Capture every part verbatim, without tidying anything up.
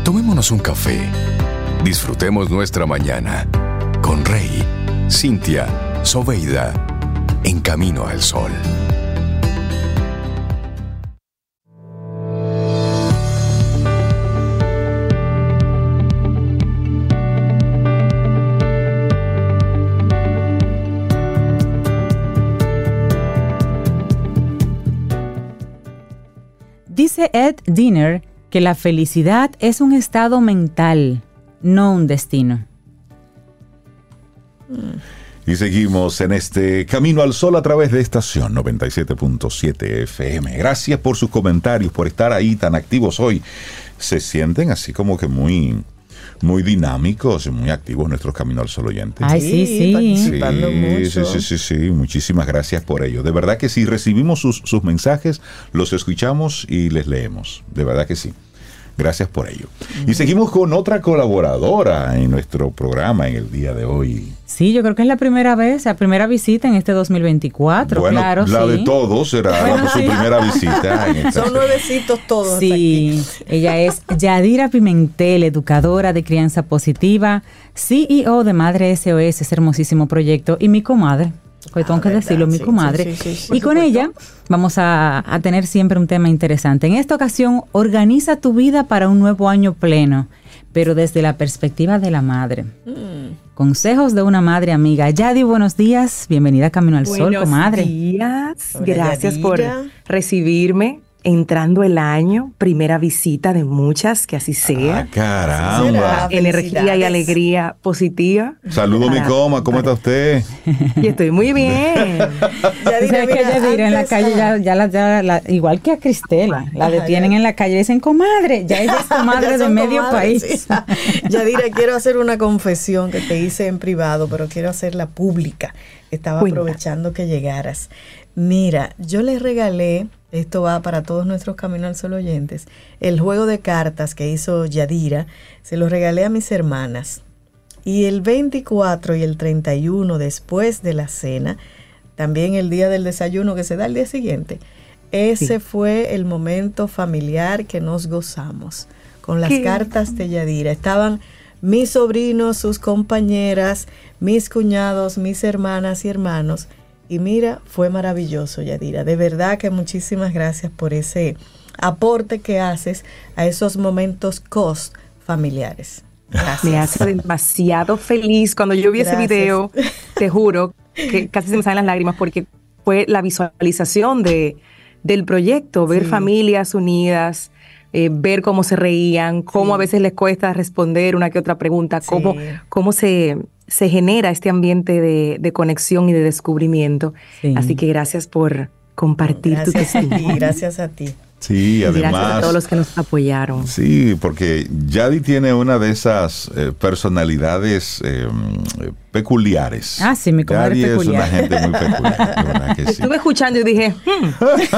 Tomémonos un café. Disfrutemos nuestra mañana con Rey, Cintia, Soveida, en Camino al Sol. Dice Ed Diener que la felicidad es un estado mental, no un destino. Y seguimos en este Camino al Sol a través de estación noventa y siete punto siete F M. Gracias por sus comentarios, por estar ahí tan activos hoy. Se sienten así como que muy, muy dinámicos y muy activos nuestros Camino al Sol oyentes. Ay, sí, sí. Participando sí, mucho. sí, sí, sí, sí. Muchísimas gracias por ello. De verdad que sí, recibimos sus, sus mensajes, los escuchamos y les leemos. De verdad que sí. Gracias por ello. Y seguimos con otra colaboradora en nuestro programa en el día de hoy. Sí, yo creo que es la primera vez, la primera visita en este dos mil veinticuatro, bueno, claro, la sí. de todos será Bueno, su sí. primera visita. En esta Son nuevecitos todos. Sí, ella es Yadira Pimentel, educadora de crianza positiva, C E O de Madre S O S, ese hermosísimo proyecto, y mi comadre. Hoy tengo Ah, que verdad, decirlo, mi sí, comadre. sí, sí, sí, y por con supuesto. ella vamos a, a tener siempre un tema interesante. En esta ocasión, organiza tu vida para un nuevo año pleno, pero desde la perspectiva de la madre. Mm. Consejos de una madre amiga. Yadi, buenos días. Bienvenida a Camino al Sol, comadre. Buenos días. Hola, Gracias Yadira. por recibirme. Entrando el año, primera visita de muchas, que así sea. Ah, caramba. Energía y Felicidades. alegría positiva. Saludos, mi Para- coma. ¿Cómo está usted? Y estoy muy bien. Tú sabes que Yadira en la calle ya, ya, la, ya la- igual que a Cristela, la detienen en la calle y dicen, comadre, ya ella es comadre Ya de son medio comadres, país. sí. Yadira, quiero hacer una confesión que te hice en privado, pero quiero hacerla pública. Estaba Cuenta. aprovechando que llegaras. Mira, yo le regalé, esto va para todos nuestros Camino al Sol oyentes, el juego de cartas que hizo Yadira, se lo regalé a mis hermanas. Y el veinticuatro y el treinta y uno después de la cena, también el día del desayuno que se da el día siguiente, ese Sí. fue el momento familiar que nos gozamos con las Qué cartas de Yadira. Estaban mis sobrinos, sus compañeras, mis cuñados, mis hermanas y hermanos. Y mira, fue maravilloso, Yadira. De verdad que muchísimas gracias por ese aporte que haces a esos momentos cos familiares. Gracias. Me hace demasiado feliz. Cuando yo vi ese Gracias. video, te juro que casi se me salen las lágrimas porque fue la visualización de, del proyecto, ver Sí. familias unidas, eh, ver cómo se reían, cómo Sí. a veces les cuesta responder una que otra pregunta, Sí. cómo, cómo se, se genera este ambiente de, de conexión y de descubrimiento. Sí. Así que gracias por compartir tu Gracias a ti, testimonio. gracias a ti. Sí, Y gracias a además. todos los que nos apoyaron. Sí, porque Yadi tiene una de esas eh, personalidades eh, peculiares. Ah, sí, mi comadre Yadi es peculiar. es una gente muy peculiar, de verdad que sí. Estuve escuchando y dije, hmm,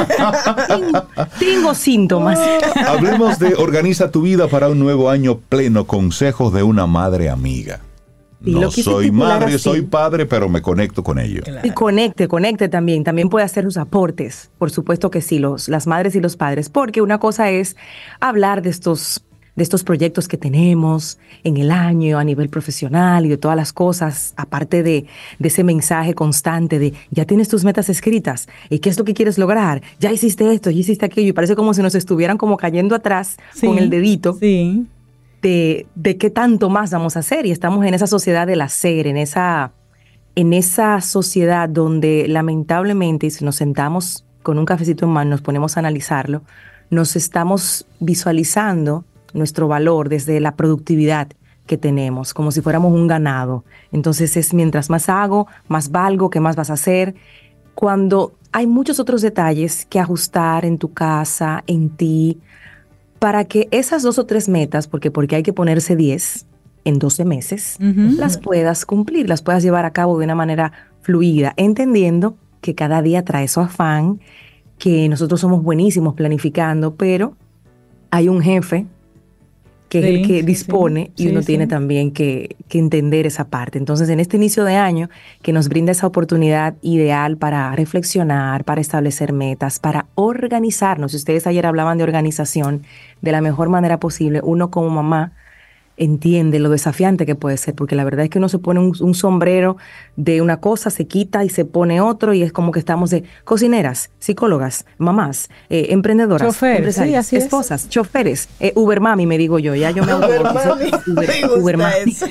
tengo, tengo síntomas. Hablemos de Organiza tu vida para un nuevo año pleno, consejos de una madre amiga. Y No lo quise soy titular madre, así. soy padre, pero me conecto con ellos. Y conecte, conecte también. También puede hacer sus aportes. Por supuesto que sí, los, las madres y los padres. Porque una cosa es hablar de estos, de estos proyectos que tenemos en el año a nivel profesional y de todas las cosas, aparte de, de ese mensaje constante de ya tienes tus metas escritas y qué es lo que quieres lograr. Ya hiciste esto, ya hiciste aquello. Y parece como si nos estuvieran como cayendo atrás Sí, con el dedito. Sí. De, de qué tanto más vamos a hacer, y estamos en esa sociedad del hacer, en esa, en esa sociedad donde lamentablemente, y si nos sentamos con un cafecito en mano, nos ponemos a analizarlo, nos estamos visualizando nuestro valor desde la productividad que tenemos, como si fuéramos un ganado. Entonces es mientras más hago, más valgo, qué más vas a hacer, cuando hay muchos otros detalles que ajustar en tu casa, en ti, para que esas dos o tres metas, porque, porque hay que ponerse diez en doce meses, Ujú. las puedas cumplir, las puedas llevar a cabo de una manera fluida, entendiendo que cada día trae su afán, que nosotros somos buenísimos planificando, pero hay un jefe que sí, es el que sí, dispone sí, y uno sí, tiene sí. también que, que entender esa parte. Entonces, en este inicio de año, que nos brinda esa oportunidad ideal para reflexionar, para establecer metas, para organizarnos. Si ustedes ayer hablaban de organización de la mejor manera posible, uno como mamá entiende lo desafiante que puede ser, porque la verdad es que uno se pone un, un sombrero de una cosa, se quita y se pone otro, y es como que estamos de cocineras, psicólogas, mamás, eh, emprendedoras, Chofer, empresarias, sí, así es. esposas, choferes, eh, Uber mami, me digo yo, ya yo me auto- Uber mami, Uber, me gusta Uber mami. eso.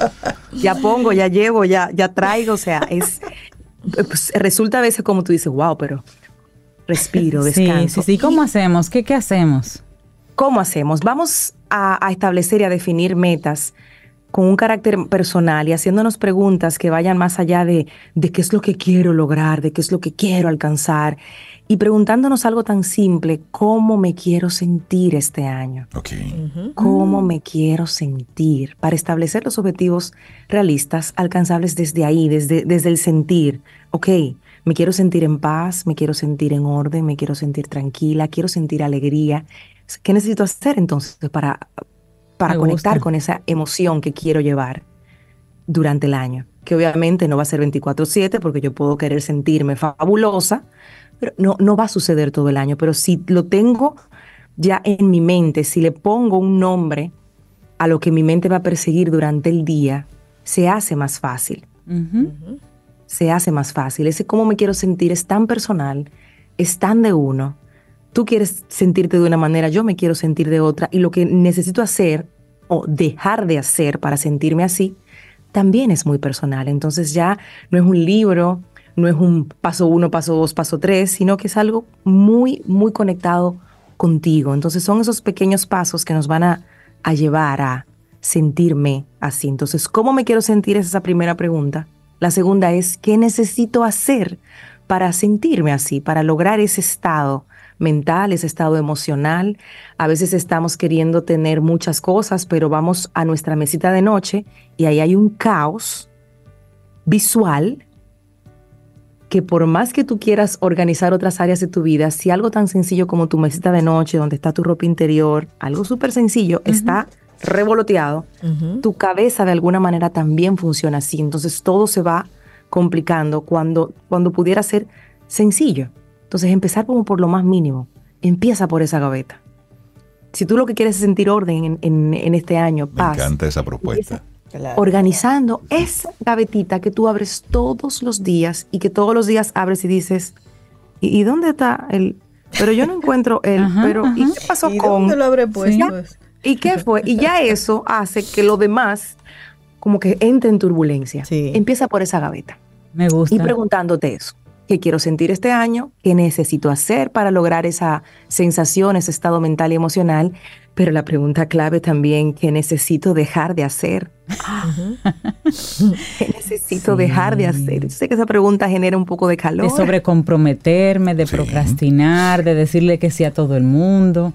Ya pongo, ya llevo, ya, ya traigo, o sea, es pues, resulta a veces como tú dices, wow, pero respiro, Sí, descanso. sí, sí. ¿Cómo hacemos? ¿Qué, qué hacemos? ¿Cómo hacemos? Vamos a, a establecer y a definir metas con un carácter personal y haciéndonos preguntas que vayan más allá de, de qué es lo que quiero lograr, de qué es lo que quiero alcanzar, y preguntándonos algo tan simple, ¿cómo me quiero sentir este año? Ok. ¿Cómo me quiero sentir? Para establecer los objetivos realistas, alcanzables desde ahí, desde, desde el sentir. Ok, me quiero sentir en paz, me quiero sentir en orden, me quiero sentir tranquila, quiero sentir alegría. ¿Qué necesito hacer entonces para, para Me conectar gusta. con esa emoción que quiero llevar durante el año? Que obviamente no va a ser veinticuatro siete, porque yo puedo querer sentirme fabulosa, pero no, no va a suceder todo el año. Pero si lo tengo ya en mi mente, si le pongo un nombre a lo que mi mente va a perseguir durante el día, se hace más fácil. Ujú. Se hace más fácil. Ese cómo me quiero sentir es tan personal, es tan de uno. Tú quieres sentirte de una manera, yo me quiero sentir de otra, y lo que necesito hacer o dejar de hacer para sentirme así también es muy personal. Entonces ya no es un libro, no es un paso uno, paso dos, paso tres, sino que es algo muy, muy conectado contigo. Entonces son esos pequeños pasos que nos van a, a llevar a sentirme así. Entonces, ¿cómo me quiero sentir? Es esa primera pregunta. La segunda es, ¿qué necesito hacer para sentirme así, para lograr ese estado mental, ese estado emocional? A veces estamos queriendo tener muchas cosas, pero vamos a nuestra mesita de noche y ahí hay un caos visual que por más que tú quieras organizar otras áreas de tu vida, si algo tan sencillo como tu mesita de noche, donde está tu ropa interior, algo súper sencillo, uh-huh. está revoloteado, uh-huh. tu cabeza de alguna manera también funciona así. Entonces todo se va complicando cuando, cuando pudiera ser sencillo. Entonces empezar como por lo más mínimo. Empieza por esa gaveta. Si tú lo que quieres es sentir orden en, en, en este año, paz. Me encanta esa propuesta. Claro. Organizando esa gavetita que tú abres todos los días y que todos los días abres y dices, ¿y, y dónde está el? Pero yo no encuentro el, ajá, pero ajá. ¿y qué pasó ¿Y con? dónde lo habré puesto? ¿Sí? ¿Y qué fue? Y ya eso hace que lo demás como que entre en turbulencia. Sí. Empieza por esa gaveta. Me gusta. Y preguntándote eso. ¿Qué quiero sentir este año? ¿Qué necesito hacer para lograr esa sensación, ese estado mental y emocional? Pero la pregunta clave también, ¿qué necesito dejar de hacer? Uh-huh. ¿Qué necesito sí. dejar de hacer? Yo sé que esa pregunta genera un poco de calor. De sobrecomprometerme, de sí. procrastinar, de decirle que sí a todo el mundo.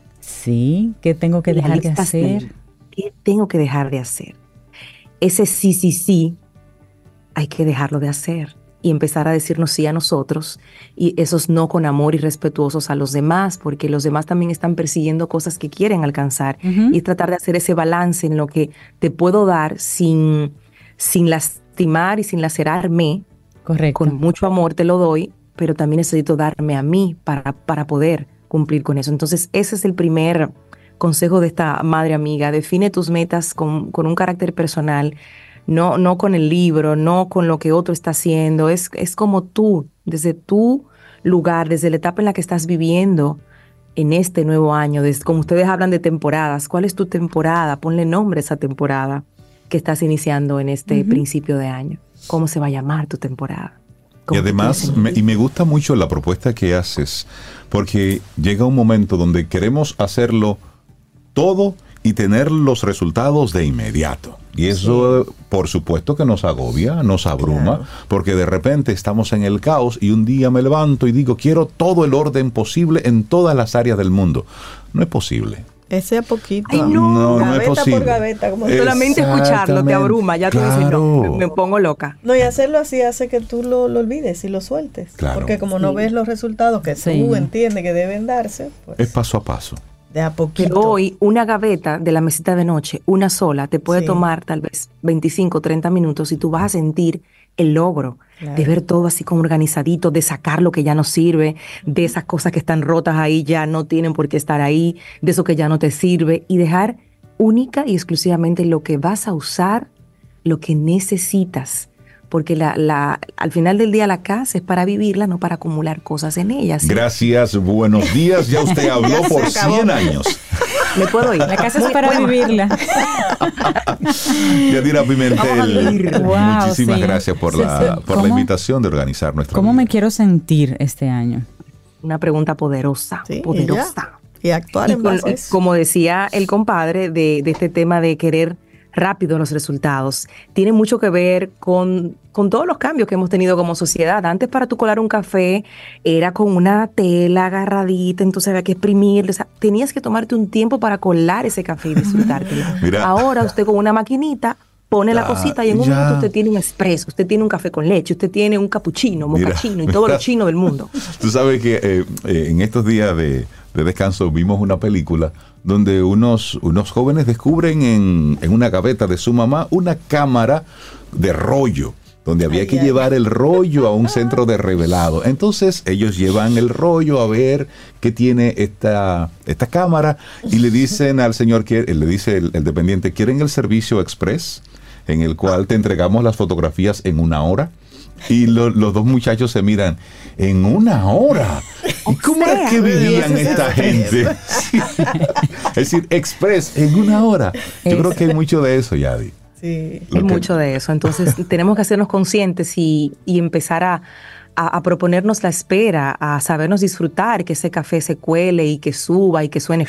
Sí, ¿qué tengo que dejar de hacer? ¿Qué tengo que dejar de hacer? Ese sí, sí, sí, hay que dejarlo de hacer. Y empezar a decirnos sí a nosotros, y esos no con amor y respetuosos a los demás, porque los demás también están persiguiendo cosas que quieren alcanzar. Uh-huh. Y tratar de hacer ese balance en lo que te puedo dar sin, sin lastimar y sin lacerarme. Correcto. Con mucho amor te lo doy, pero también necesito darme a mí para, para poder cumplir con eso. Entonces ese es el primer consejo de esta madre amiga. Define tus metas con, con un carácter personal. No, no con el libro, no con lo que otro está haciendo, es, es como tú, desde tu lugar, desde la etapa en la que estás viviendo en este nuevo año, desde, como ustedes hablan de temporadas, ¿cuál es tu temporada? Ponle nombre a esa temporada que estás iniciando en este uh-huh. principio de año. ¿Cómo se va a llamar tu temporada? Y además, me, y me gusta mucho la propuesta que haces, porque llega un momento donde queremos hacerlo todo y tener los resultados de inmediato. Y eso, sí. por supuesto que nos agobia, nos abruma, claro. porque de repente estamos en el caos y un día me levanto y digo, quiero todo el orden posible en todas las áreas del mundo. No es posible. Ese a poquito. Ay, no, no, gaveta no es posible. por gaveta. Como solamente escucharlo te abruma, ya claro. tú dices, no, me, me pongo loca. No, y hacerlo así hace que tú lo, lo olvides y lo sueltes. Claro. Porque como sí. no ves los resultados que sí. tú entiendes que deben darse, pues. Es paso a paso. De a poquito. Pero hoy una gaveta de la mesita de noche, una sola, te puede Sí. tomar tal vez veinticinco, treinta minutos y tú vas a sentir el logro Claro. de ver todo así como organizadito, de sacar lo que ya no sirve, de esas cosas que están rotas ahí, ya no tienen por qué estar ahí, de eso que ya no te sirve y dejar única y exclusivamente lo que vas a usar, lo que necesitas. Porque la, la, al final del día la casa es para vivirla, no para acumular cosas en ella. ¿sí? Gracias, buenos días. Ya usted habló Ya se por acabó. cien años. ¿Me puedo ir? La casa es Muy para bueno. vivirla. Yadira Vamos a Pimentel, vivir. Wow, muchísimas sí. gracias por, Sí, la, sí. por la ¿Cómo- invitación de organizar nuestra ¿Cómo vida. me quiero sentir este año? Una pregunta poderosa, Sí, y poderosa. Y actuar Y en con- base a eso. como decía el compadre de, de este tema de querer rápido los resultados, tiene mucho que ver con, con todos los cambios que hemos tenido como sociedad. Antes para tú colar un café era con una tela agarradita, entonces había que exprimirlo. O sea, tenías que tomarte un tiempo para colar ese café y disfrutártelo. Mira. Ahora usted con una maquinita pone la Ya, cosita y en un ya. minuto usted tiene un expreso, usted tiene un café con leche, usted tiene un capuchino, Mira, mocachino y todo mira. lo chino del mundo. Tú sabes que eh, eh, en estos días de, de descanso vimos una película donde unos, unos jóvenes descubren en, en una gaveta de su mamá una cámara de rollo, donde había Ay, que ay. llevar el rollo a un centro de revelado. Entonces ellos llevan el rollo a ver qué tiene esta, esta cámara y le dicen al señor, que le dice el, el dependiente, ¿quieren el servicio express? En el cual te entregamos las fotografías en una hora. Y lo- los dos muchachos se miran, ¿en una hora? ¿Y cómo es que vivían Dios, esta es gente? Sí. Es decir, express, en una hora. Yo creo que hay mucho de eso, Yadi. Sí. Lo Hay que- mucho de eso. Entonces, tenemos que hacernos conscientes y, y empezar a, a- a proponernos la espera, a sabernos disfrutar, que ese café se cuele y que suba y que suene.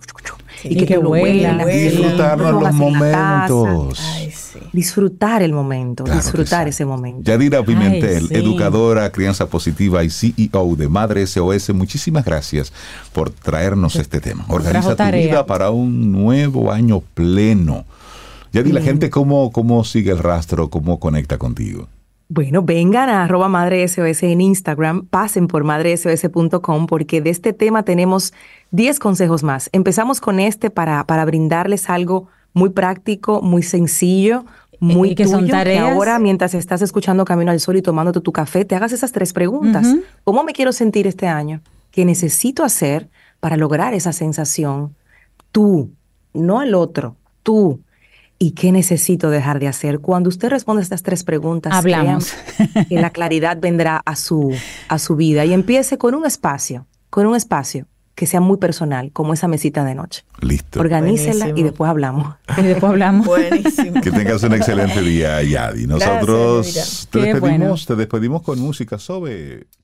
Y que tú lo huela. huelas, Huela. Disfrutarnos lo los pongas en la taza. momentos. Ay, sí. Disfrutar el momento, Claro que disfrutar sí. ese momento. Yadira Pimentel, Ay, sí. educadora, crianza positiva y C E O de Madre S O S, muchísimas gracias por traernos este tema. Organiza tu tarea. vida para un nuevo año pleno. Yadira, la gente, ¿cómo, ¿cómo sigue el rastro? ¿Cómo conecta contigo? Bueno, vengan a arroba Madre S O S en Instagram, pasen por madre s o s punto com porque de este tema tenemos diez consejos más. Empezamos con este para, para brindarles algo muy práctico, muy sencillo, muy Y que son tuyo, tareas. que ahora mientras estás escuchando Camino al Sol y tomándote tu café, te hagas esas tres preguntas. Ujú. ¿Cómo me quiero sentir este año? ¿Qué necesito hacer para lograr esa sensación? Tú, no el otro, tú. ¿Y qué necesito dejar de hacer? Cuando usted responde estas tres preguntas, Hablamos. créanme que la claridad vendrá a su, a su vida. Y empiece con un espacio, con un espacio que sea muy personal, como esa mesita de noche. Listo. Organícela Buenísimo. y después hablamos. Y después hablamos. Buenísimo. Que tengas un excelente día, Yadi. Nosotros Gracias, te Qué despedimos, bueno. te despedimos con música sobre...